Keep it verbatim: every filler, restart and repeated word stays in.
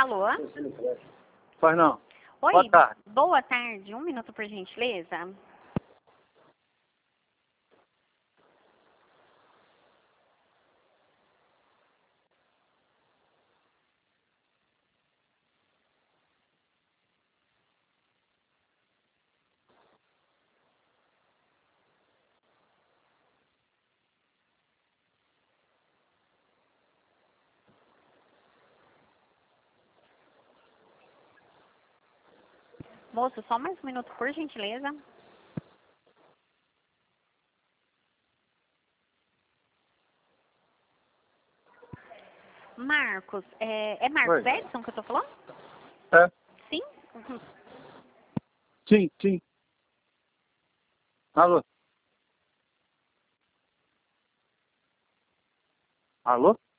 Alô? Pois não. Oi, Boa tarde. boa tarde. Um minuto, por gentileza. Moço, só mais um minuto, por gentileza. Marcos, é, é Marcos Oi. Edson que eu tô falando? É? Sim? Uhum. Sim, sim. Alô? Alô?